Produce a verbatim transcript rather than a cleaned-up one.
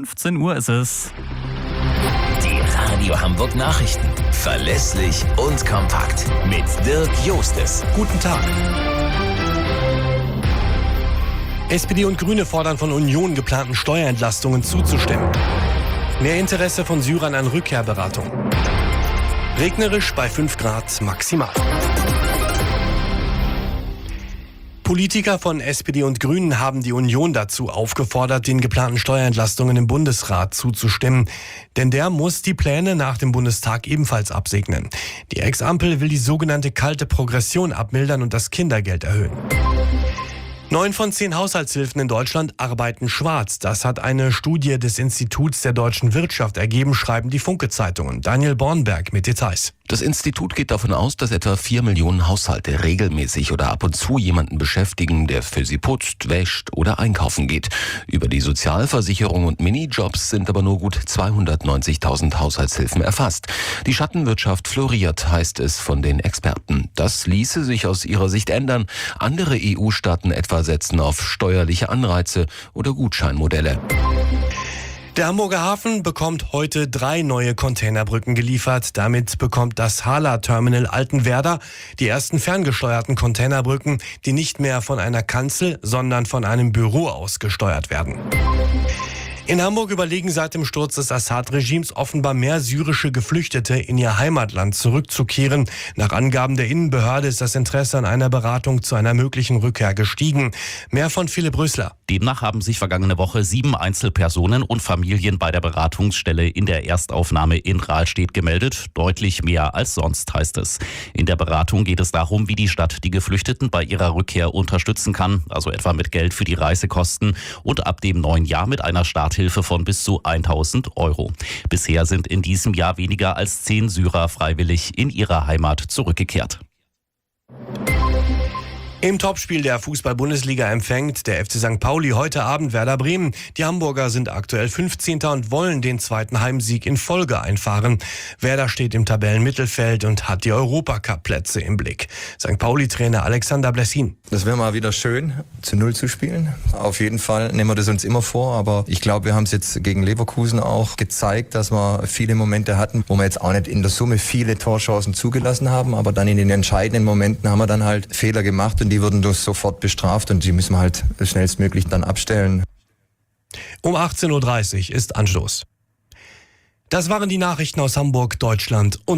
fünfzehn Uhr ist es. Die Radio Hamburg Nachrichten. Verlässlich und kompakt. Mit Dirk Jostes. Guten Tag. S P D und Grüne fordern von Union, geplanten Steuerentlastungen zuzustimmen. Mehr Interesse von Syrern an Rückkehrberatung. Regnerisch bei fünf Grad maximal. Politiker von S P D und Grünen haben die Union dazu aufgefordert, den geplanten Steuerentlastungen im Bundesrat zuzustimmen. Denn der muss die Pläne nach dem Bundestag ebenfalls absegnen. Die Ex-Ampel will die sogenannte kalte Progression abmildern und das Kindergeld erhöhen. Neun von zehn Haushaltshilfen in Deutschland arbeiten schwarz. Das hat eine Studie des Instituts der deutschen Wirtschaft ergeben, schreiben die Funke-Zeitungen. Daniel Bornberg mit Details. Das Institut geht davon aus, dass etwa vier Millionen Haushalte regelmäßig oder ab und zu jemanden beschäftigen, der für sie putzt, wäscht oder einkaufen geht. Über die Sozialversicherung und Minijobs sind aber nur gut zweihundertneunzigtausend Haushaltshilfen erfasst. Die Schattenwirtschaft floriert, heißt es von den Experten. Das ließe sich aus ihrer Sicht ändern. Andere E U-Staaten etwa setzen auf steuerliche Anreize oder Gutscheinmodelle. Der Hamburger Hafen bekommt heute drei neue Containerbrücken geliefert. Damit bekommt das Hala-Terminal Altenwerder die ersten ferngesteuerten Containerbrücken, die nicht mehr von einer Kanzel, sondern von einem Büro aus gesteuert werden. In Hamburg überlegen seit dem Sturz des Assad-Regimes offenbar mehr syrische Geflüchtete in ihr Heimatland zurückzukehren. Nach Angaben der Innenbehörde ist das Interesse an einer Beratung zu einer möglichen Rückkehr gestiegen. Mehr von Philipp Rösler. Demnach haben sich vergangene Woche sieben Einzelpersonen und Familien bei der Beratungsstelle in der Erstaufnahme in Rahlstedt gemeldet. Deutlich mehr als sonst, heißt es. In der Beratung geht es darum, wie die Stadt die Geflüchteten bei ihrer Rückkehr unterstützen kann, also etwa mit Geld für die Reisekosten und ab dem neuen Jahr mit einer Starthilfe von bis zu tausend Euro. Bisher sind in diesem Jahr weniger als zehn Syrer freiwillig in ihre Heimat zurückgekehrt. Im Topspiel der Fußball-Bundesliga empfängt der F C Sankt Pauli heute Abend Werder Bremen. Die Hamburger sind aktuell fünfzehnter und wollen den zweiten Heimsieg in Folge einfahren. Werder steht im Tabellenmittelfeld und hat die Europacup-Plätze im Blick. Sankt Pauli-Trainer Alexander Blessin. Das wäre mal wieder schön, zu Null zu spielen. Auf jeden Fall nehmen wir das uns immer vor, aber ich glaube, wir haben es jetzt gegen Leverkusen auch gezeigt, dass wir viele Momente hatten, wo wir jetzt auch nicht in der Summe viele Torchancen zugelassen haben, aber dann in den entscheidenden Momenten haben wir dann halt Fehler gemacht und die wurden durch sofort bestraft und die müssen wir halt schnellstmöglich dann abstellen. Um achtzehn Uhr dreißig ist Anstoß. Das waren die Nachrichten aus Hamburg, Deutschland und